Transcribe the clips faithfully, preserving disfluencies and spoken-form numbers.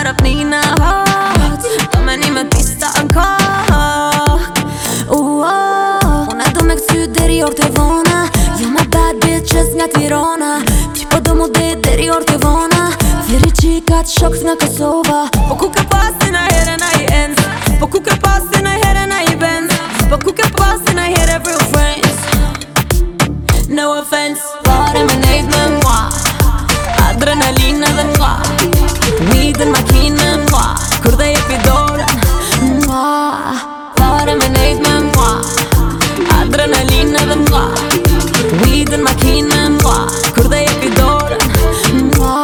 rapnina hot Do me një me pista në kok Una do me këcy deri orë të vona Jo ma bad bitches nga Tirana Ti po do mu dit deri orë të vona Vjeri qikat shoks nga Kosova Po ku ke pasi na here na i ends Po ku ke pasi na here na i Benz Po ku ke pasi na here real friends No offense Pare me nejt me mua Adrenalina dhe mua Weed në makinë mua Kur dhe jepi dorën mua Pare me nejt me mua Adrenalina dhe mua Weed në makinë mua Kur dhe jepi dorën mua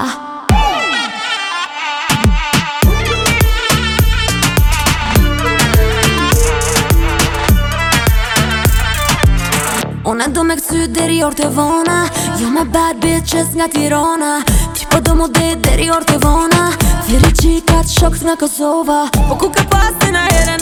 Una do me këcy deri orë të vona Jo ma bad bitches nga Tirana Ti po do mu dit deri orë të vona Vjeri qikat shoks nga Kosova Po ku ke pasi na here